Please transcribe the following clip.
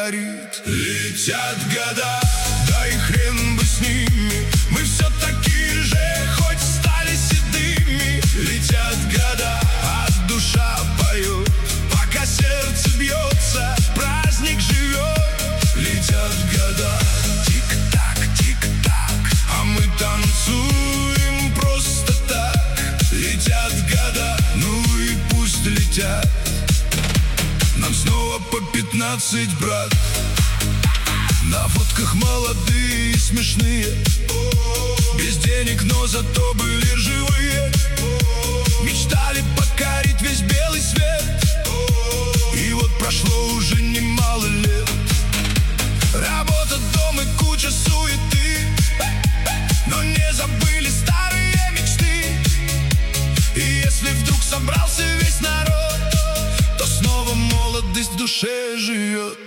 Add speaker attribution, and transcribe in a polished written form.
Speaker 1: горит. Летят года, да и хрен бы с ними, мы все такие же, хоть стали седыми. Летят года, а душа поет, пока сердце бьется, праздник живет. Летят года, тик-так, тик-так, а мы танцуем просто так. Летят года, ну и пусть летят. Нам снова по 15, брат. На фотках молодые и смешные, без денег, но зато были живые. Мечтали покорить весь белый свет, и вот прошло уже немало лет. Работа, дом и куча суеты, но не забыли старые мечты. И если вдруг собрался весь народ, то снова молодость в душе живет.